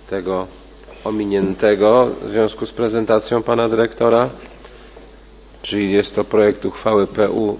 tego ominiętego w związku z prezentacją pana dyrektora, czyli jest to projekt uchwały PU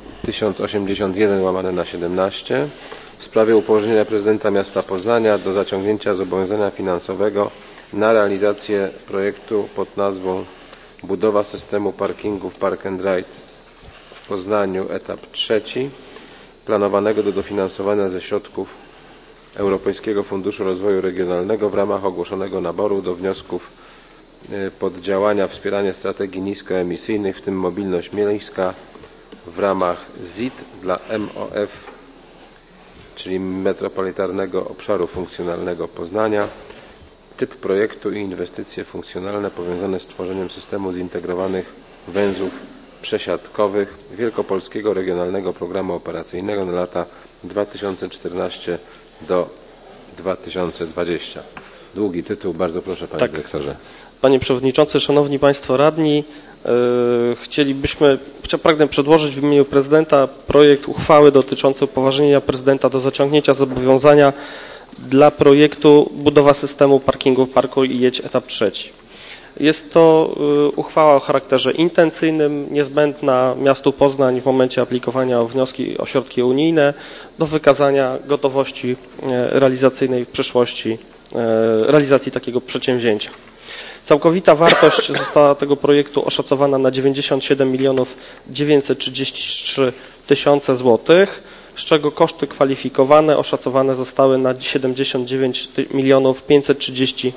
1081/17 w sprawie upoważnienia prezydenta miasta Poznania do zaciągnięcia zobowiązania finansowego na realizację projektu pod nazwą Budowa systemu parkingów Park and Ride w Poznaniu, etap 3, planowanego do dofinansowania ze środków Europejskiego Funduszu Rozwoju Regionalnego w ramach ogłoszonego naboru do wniosków poddziałania Wspieranie strategii niskoemisyjnych, w tym mobilność miejska, w ramach ZIT dla MOF, czyli Metropolitarnego Obszaru Funkcjonalnego Poznania. Typ projektu i inwestycje funkcjonalne powiązane z tworzeniem systemu zintegrowanych węzłów przesiadkowych Wielkopolskiego Regionalnego Programu Operacyjnego na lata 2014 do 2020. Długi tytuł, bardzo proszę panie dyrektorze. Panie Przewodniczący, Szanowni Państwo Radni, pragnę przedłożyć w imieniu prezydenta projekt uchwały dotyczący upoważnienia prezydenta do zaciągnięcia zobowiązania dla projektu Budowa systemu parkingów Parkuj i Jedź, etap 3. Jest to uchwała o charakterze intencyjnym, niezbędna miastu Poznań w momencie aplikowania o wnioski o środki unijne do wykazania gotowości realizacyjnej w przyszłości, realizacji takiego przedsięwzięcia. Całkowita wartość została tego projektu oszacowana na 97 933 000 złotych, z czego koszty kwalifikowane oszacowane zostały na 79 530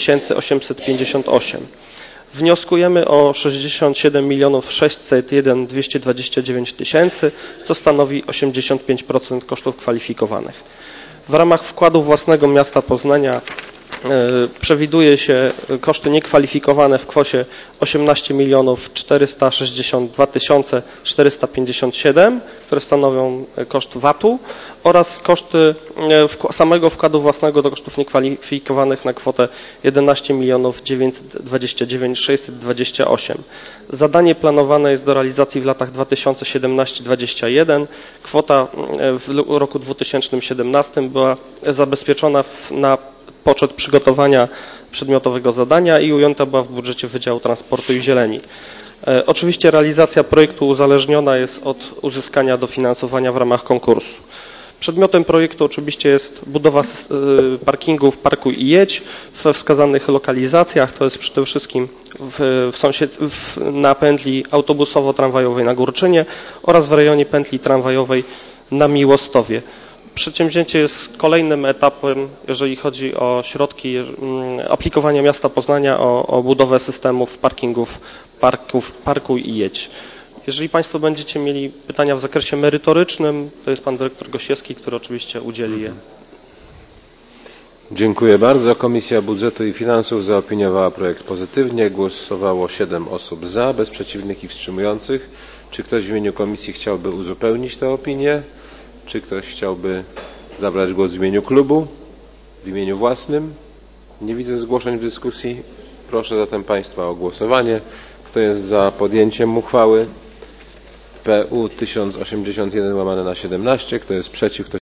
858. Wnioskujemy o 67 601 229 000, co stanowi 85% kosztów kwalifikowanych. W ramach wkładu własnego miasta Poznania przewiduje się koszty niekwalifikowane w kwocie 18 462 457, które stanowią koszt VAT-u, oraz koszty samego wkładu własnego do kosztów niekwalifikowanych na kwotę 11 929 628. Zadanie planowane jest do realizacji w latach 2017-2021. Kwota w roku 2017 była zabezpieczona na poczet przygotowania przedmiotowego zadania i ujęta była w budżecie Wydziału Transportu i Zieleni. Oczywiście realizacja projektu uzależniona jest od uzyskania dofinansowania w ramach konkursu. Przedmiotem projektu oczywiście jest budowa parkingów Parkuj i Jedź we wskazanych lokalizacjach, to jest przede wszystkim na pętli autobusowo-tramwajowej na Górczynie oraz w rejonie pętli tramwajowej na Miłostowie. Przedsięwzięcie jest kolejnym etapem, jeżeli chodzi o środki aplikowania miasta Poznania o budowę systemów parkingów Parkuj i Jedź. Jeżeli Państwo będziecie mieli pytania w zakresie merytorycznym, to jest Pan Dyrektor Gosiewski, który oczywiście udzieli je. Dziękuję bardzo. Komisja Budżetu i Finansów zaopiniowała projekt pozytywnie. Głosowało 7 osób za, bez przeciwnych i wstrzymujących. Czy ktoś w imieniu komisji chciałby uzupełnić tę opinię? Czy ktoś chciałby zabrać głos w imieniu klubu, w imieniu własnym? Nie widzę zgłoszeń w dyskusji. Proszę zatem Państwa o głosowanie. Kto jest za podjęciem uchwały PU 1081/17? Kto jest przeciw?